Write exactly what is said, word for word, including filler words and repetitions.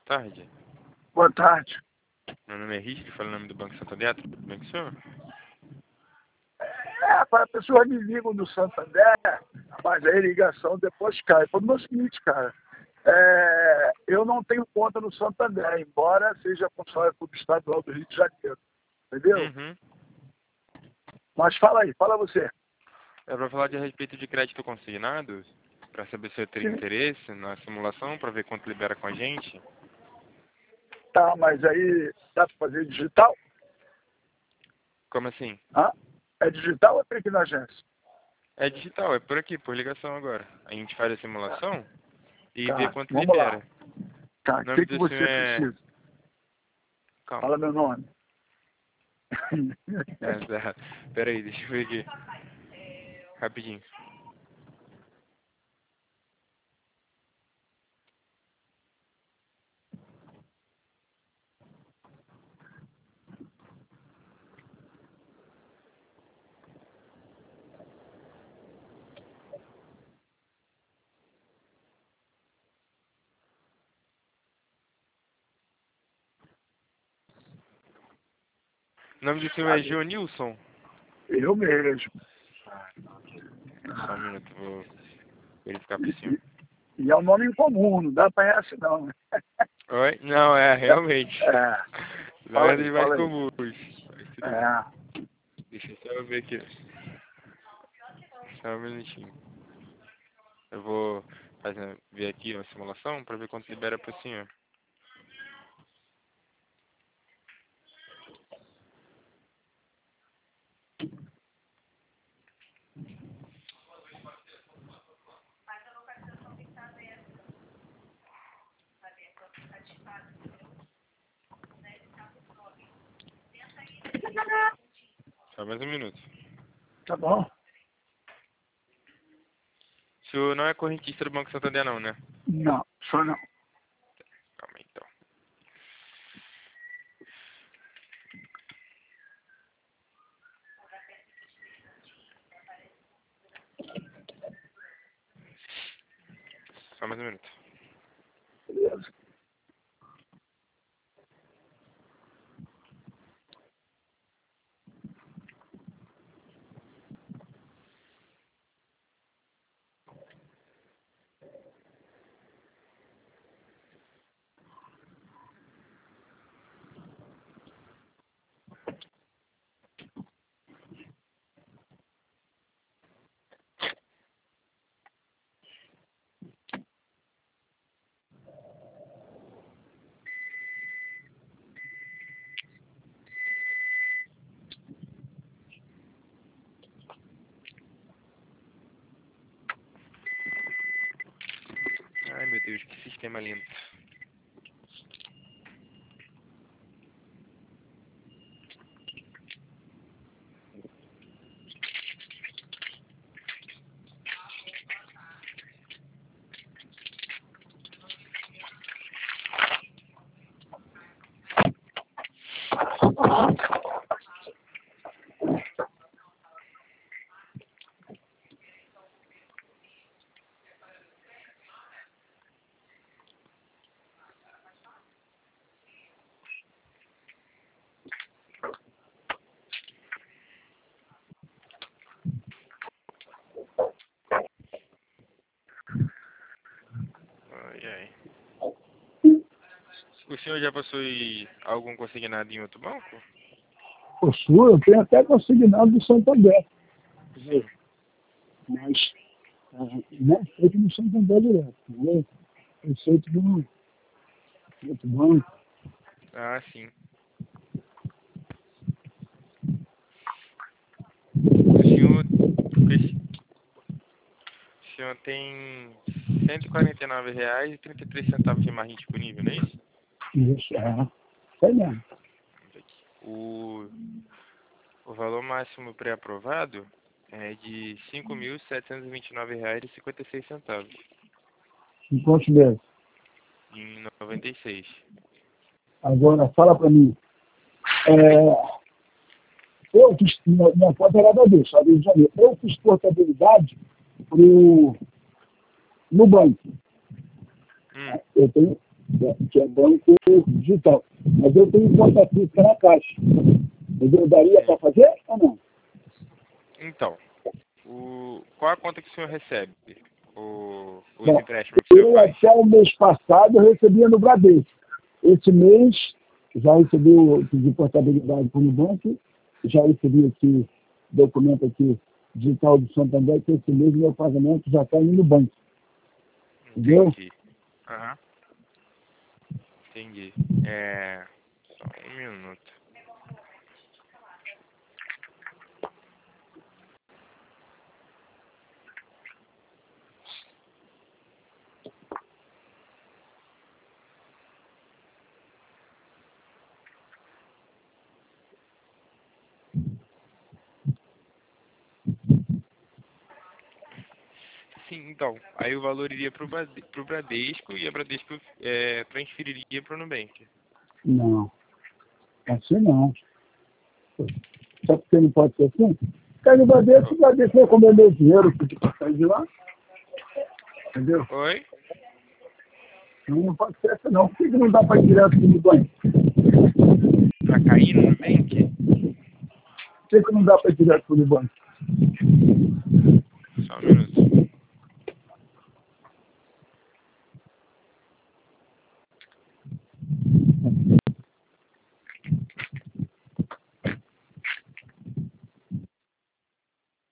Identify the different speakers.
Speaker 1: tarde.
Speaker 2: Boa tarde.
Speaker 1: Meu nome é Richard, falo o nome do Banco Santander, tudo bem com o senhor?
Speaker 2: É, para a pessoa me ligam do Santander, mas aí a ligação depois cai. Foi o seguinte, cara, é, eu não tenho conta no Santander, embora seja funcionário público estadual do Rio de Janeiro, entendeu?
Speaker 1: Uhum.
Speaker 2: Mas fala aí, fala você.
Speaker 1: É para falar de a respeito de crédito consignado, para saber se eu teria
Speaker 2: Sim.
Speaker 1: interesse na simulação, para ver quanto libera com a gente.
Speaker 2: Tá, mas aí dá para fazer digital?
Speaker 1: Como assim?
Speaker 2: Hã? É digital ou é tem que ir na agência?
Speaker 1: É digital, é por aqui, por ligação agora. A gente faz a simulação e vê
Speaker 2: Tá,
Speaker 1: quanto
Speaker 2: vamos lá.
Speaker 1: libera.
Speaker 2: Tá,
Speaker 1: O
Speaker 2: o
Speaker 1: nome
Speaker 2: que, que
Speaker 1: do senhor
Speaker 2: você
Speaker 1: é...
Speaker 2: precisa?
Speaker 1: Calma.
Speaker 2: Fala meu nome.
Speaker 1: É, exato. Pera aí, deixa eu ver aqui. Rapidinho. O nome do senhor é Gionilson?
Speaker 2: Eu mesmo.
Speaker 1: Só um minuto, vou verificar pro
Speaker 2: E,
Speaker 1: senhor.
Speaker 2: e, e é um nome incomum, não dá para essa não, né?
Speaker 1: Oi? Não, é, realmente.
Speaker 2: É,
Speaker 1: Não
Speaker 2: fala
Speaker 1: é
Speaker 2: aí,
Speaker 1: dos mais
Speaker 2: fala aí.
Speaker 1: comuns. Mas tudo bem.
Speaker 2: É,
Speaker 1: Deixa eu só ver aqui. Só um minutinho. Eu vou fazer, ver aqui uma simulação para ver quanto libera pro senhor. Só mais um minuto.
Speaker 2: tá bom.
Speaker 1: O senhor não é correntista do Banco Santander não, né?
Speaker 2: Não, só não.
Speaker 1: Calma aí, então. Só mais um minuto.
Speaker 2: Beleza.
Speaker 1: Ai, meu Deus, que sistema lindo. Ai, ai. O senhor já possui algum consignado em outro banco?
Speaker 2: Possuo, eu tenho até consignado do Santander. Quer
Speaker 1: Sim.
Speaker 2: dizer, mas é, não é feito no Santander direto, entendeu? É feito no outro banco.
Speaker 1: Ah, sim. O senhor, o senhor tem cento e quarenta e nove reais e trinta e três centavos de margem disponível, não é isso?
Speaker 2: Isso, é. É mesmo.
Speaker 1: Vamos ver aqui. O, o valor máximo pré-aprovado é de cinco mil setecentos e vinte e nove reais e cinquenta e seis centavos
Speaker 2: Enquanto deve.
Speaker 1: em noventa e seis.
Speaker 2: Agora, fala para mim. É, eu fiz, minha, minha conta era da B, só Rio de Janeiro. Eu fiz portabilidade pro, no banco.
Speaker 1: Hum,
Speaker 2: Eu tenho, que é banco digital. Mas eu tenho conta física na Caixa. Eu daria para fazer ou não?
Speaker 1: Então, o, qual a conta que o senhor recebe? O, os
Speaker 2: Bom,
Speaker 1: empréstimos que o senhor
Speaker 2: eu
Speaker 1: faz?
Speaker 2: até o mês passado eu recebia no Bradesco. Esse mês já recebi o de portabilidade como banco, já recebi aqui documento aqui digital do Santander, que esse mês meu pagamento já está indo no banco. Entendeu?
Speaker 1: Entendi. Aham. Entendi. É, só um minuto. Sim, então, aí o valor iria para o Bradesco e a Bradesco é, transferiria para o Nubank.
Speaker 2: Não, assim não. Só porque não pode ser assim? Cai no Bradesco, o Bradesco vai comer meu dinheiro para sair de lá. Entendeu?
Speaker 1: Oi?
Speaker 2: Não, não pode ser assim não. Por que que não dá para ir direto para o Nubank?
Speaker 1: Para cair no Nubank?
Speaker 2: Por que que não dá para ir direto para o Nubank?
Speaker 1: Só um minuto.